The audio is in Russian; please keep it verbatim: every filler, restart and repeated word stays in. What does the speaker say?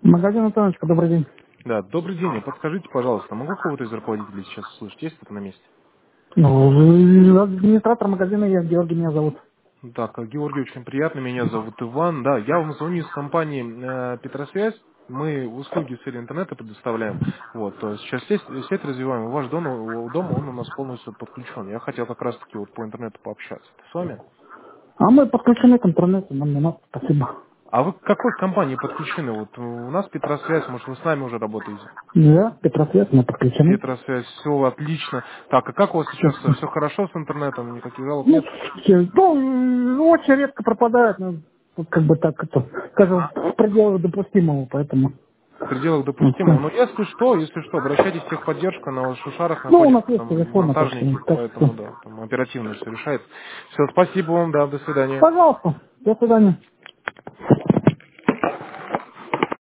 Магазин Антоновичка, добрый день. Да, добрый день. А подскажите, пожалуйста, могу кого-то из руководителей сейчас услышать? Есть кто-то на месте? Ну, администратор магазина я, Георгий меня зовут. Так, а, Георгий, очень приятно. Меня зовут Иван. Да, я вам звоню из компании э, Петросвязь. Мы услуги в сфере интернета предоставляем. Вот, то есть сейчас сеть, сеть развиваем. Ваш дом, у- дом, он у нас полностью подключен. Я хотел как раз-таки вот по интернету пообщаться. Это с вами? А мы подключены к интернету, нам не надо, спасибо. А вы к какой компании подключены? Вот у нас Петросвязь, может, вы с нами уже работаете? Да, Петросвет, мы подключены. Петросвязь, все отлично. Так, а как у вас сейчас все хорошо с интернетом? Никаких жалоб Ну, нет? все, ну, очень редко пропадает, ну, вот как бы так, это, скажем, в пределах допустимого, поэтому, В пределах ну, допустимого. всё. Но если что, если что, обращайтесь в техподдержку, на ваших шушарах Ну, у нас находятся есть там телефон, так что, монтажники, так что, поэтому да, там оперативно все решается. Все, спасибо вам, да, до свидания. пожалуйста, до свидания.